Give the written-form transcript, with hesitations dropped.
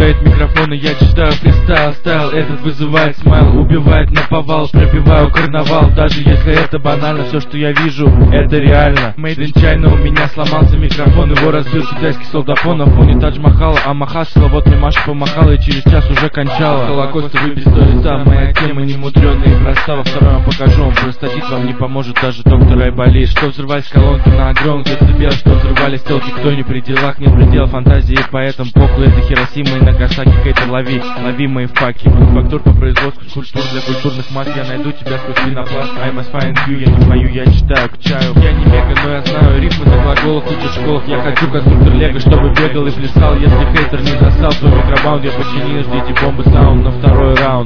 стоит микрофон, и я читаю фристайл. Стайл этот вызывает смайл, убивает наповал, пробиваю карнавал. Даже если это банально, все, что я вижу, это реально. Made in China, у меня сломался микрофон, его разбил китайский солдафон на фоне Тадж-Махала. Ама хасла, вот мне Маша помахала и через час уже кончала. Холокост выбить 100 лица, моя тема не мудреная и проста. Во втором я покажу вам, простатит вам не поможет даже доктор Айболит. Что взрывались колонки на огромных децибелах, что взрывались телки, кто не при делах, нет предела фантазии, поэтому похуй, это Хиросима и Нагасаки. Хейтер, лови мои факи. Мануфактур по производству культур для культурных масс. Я найду тебя сквозь пенопласт. I must find you, я не пою, я читаю к чаю. Я не мега, но я знаю рифмы на глаголах, учу в школах. Я хочу конструктор Лего, чтобы бегал и плясал. Если хейтер не засал, то микробаунд я починил, ждите бомбы саунд на второй раунд.